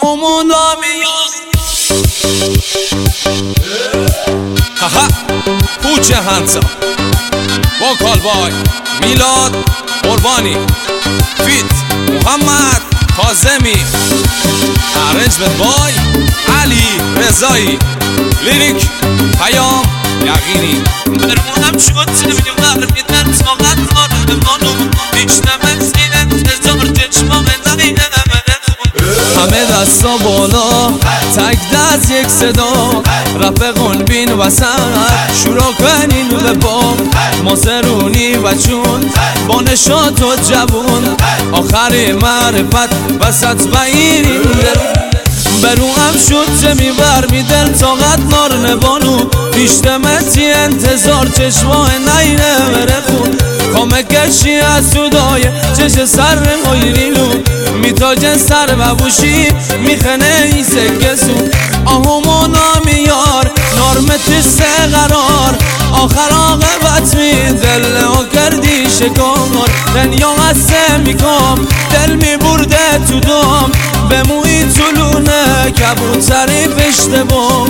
آمونا میاد هاها پوچه هنسا وکال بای میلاد قربانی فیت محمد کاظمی ارنجمنت بای علی رضایی لیریک پیام یقینی برمونم شد سنمیدیم قرمیدن ساقت نارد مانو بیشتم سینت هزار چشمام نقیده همه دستا بالا تک دست یک صدا رفقون بین وسط شروع کنین به با مازرونی و چون با نشاط و جوون آخر معرفت وسط بایرین برو هم شد زمی بر می دل طاقت نار نبانو پیشتمتی انتظار چشماه نینه بره خون کامه کشی از صدای چش سر مایرینو میتاج سر و بوشی میخنه ای سکسو آهومو نامیار نارمت سه قرار آخر آقابت می دل ها کردی شکار دنیا قصه میکام دل میبرده تو دام به موی طولونه کبوتری اشتباه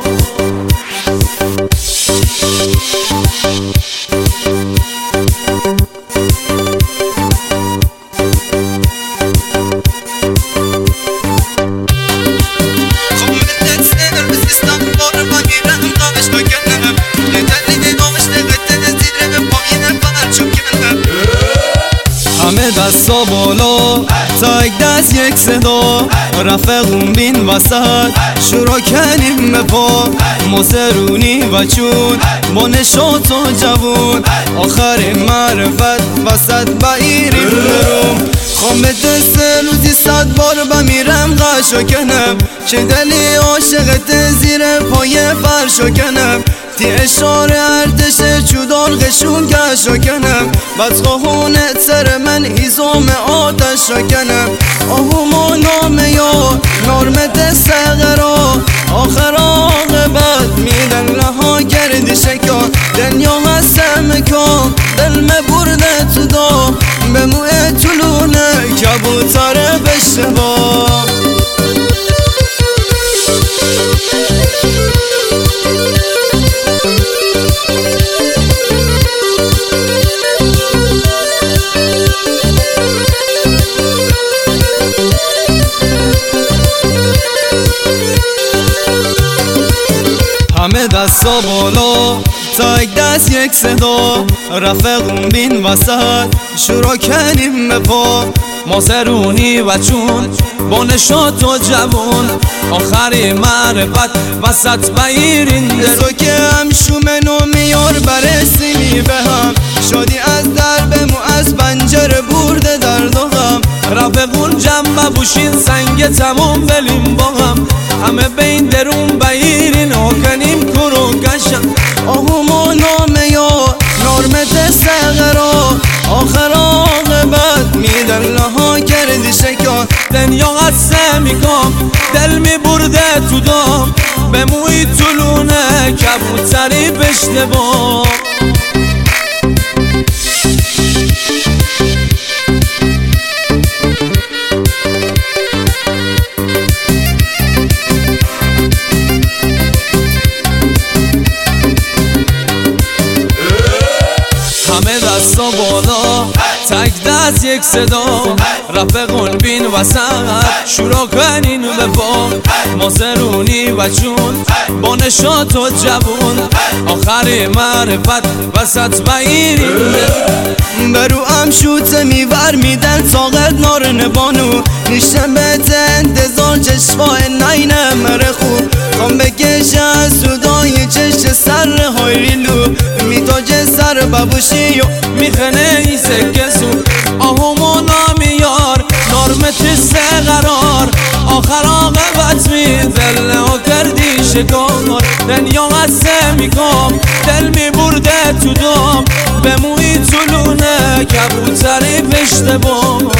همه دستا بالا تا یک دست یک صدا رفقون بین وسط شروع کنیم به پا مازرونی و چون با نشاط و جوون آخر معرفت وسط بایریم بروم خوام به دست روزی 100 بار بمیرم غشو کنم چه دلی عاشقت زیر پای فرشو کنم تی اشاره ارتش چودار غشون کشو کنم بس خواهونت سر من هیزام آتش کنم آهوما نامه یا نارمت سغرا آخر آقابت میدن لها گردی شکا دنیا هستم کام دل مبرده تو دا به موی طولونه کبوتر بشتبا همه دستا بالا تا یک دست یک صدا رفقون بین وسط شروع کنیم به پا مازرونی و چون با نشاط و جوون آخر معرفت وسط بایرین درو که هم شومنو میار برسیمی به هم شادی از دربمو از پنجره برده درد و غم رفقون جمع بوشین سنگ تمام بلیم با هم همه بین درون بایرین و کنیم کرو کشم آهوما نامه یا نارمت سغرا آخر آقابت میدن لها کردی شکا دنیا قصه میکام دل میبرده تو دام به موی طولونه کبوتری بشتباه همه دستا بالا تک دست یک صدا رفقون بین وسط شروع کنین به با مازرونی و چون با نشاط و جوون آخر معرفت وسط بایرین برو هم شوت میور میدن طاقت نار نبانو نیشتم بهت انتظار چشماه نینه مره خوب خوام بکش از صدای چش سر هایریلو میتاج سر ببوشی و میخنه ای سکسو آهوما نامیار نارمت سه قرار آخر آقابت می دل ها کردی شکار دنیا قصه میکام دل میبرده تو دام به موی طولونه کبوتری پشت بام